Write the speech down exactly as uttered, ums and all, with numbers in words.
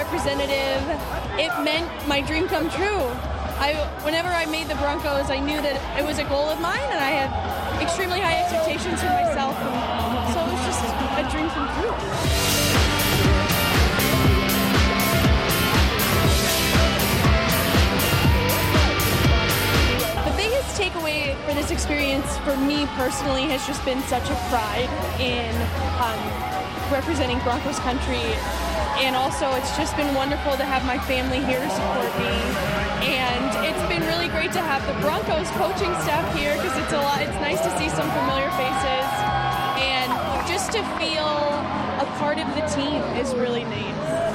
representative, it meant my dream come true. I, whenever I made the Broncos, I knew that it was a goal of mine, and I had extremely high expectations for myself, and so it was just a dream come true. The biggest takeaway for this experience for me personally has just been such a pride in um, representing Broncos country, and also it's just been wonderful to have my family here to support me, and it's been really great to have the Broncos coaching staff here because it's a lot. It's nice to see some familiar faces, and just to feel a part of the team is really nice.